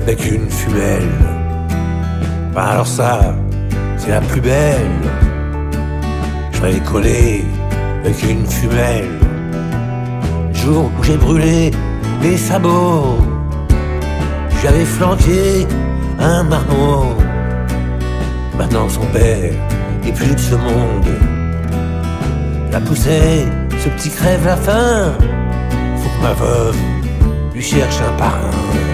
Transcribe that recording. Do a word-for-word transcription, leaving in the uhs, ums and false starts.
avec une femelle. Bah alors ça, c'est la plus belle. Je vais coller avec une femelle. Le jour où j'ai brûlé les sabots, j'avais flanqué un marmot. Maintenant son père est plus de ce monde. La poussée, ce petit crève la faim. Faut que ma veuve lui cherche un parrain.